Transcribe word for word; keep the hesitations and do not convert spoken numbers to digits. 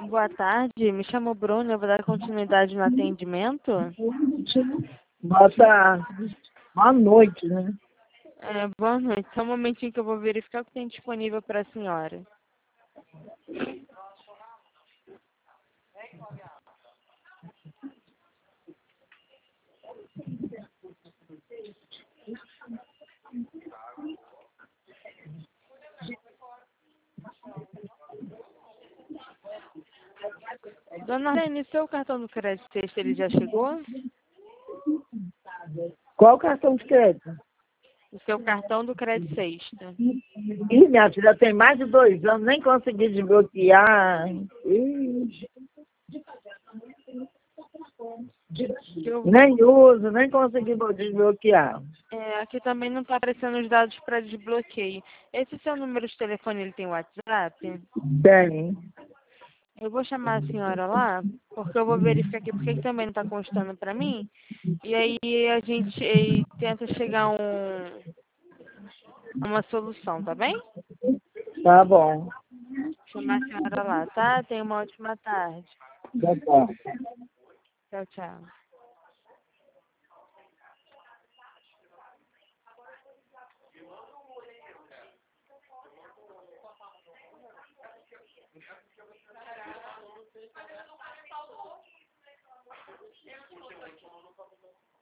Boa tarde, me chamo Bruno, eu vou dar continuidade no atendimento. Boa tarde. Boa noite, né? É, boa noite, só um momentinho que eu vou verificar o que tem disponível para a senhora. Dona Arlene, seu cartão do crédito sexta, ele já chegou? Qual cartão de crédito? O seu cartão do crédito sexta. Ih, minha filha, tem mais de dois anos, nem consegui desbloquear. Ih, Eu, nem uso, nem consegui desbloquear. é, aqui também não está aparecendo os dados para desbloqueio. Esse seu número de telefone, ele tem WhatsApp? Tem. Eu vou chamar a senhora lá, porque eu vou verificar aqui porque que também não está constando para mim. E aí a gente eh, tenta chegar a um, a uma solução, tá bem? Tá bom. Chamar a senhora lá, tá? Tenha uma ótima tarde. Tá bom. Tchau, tchau.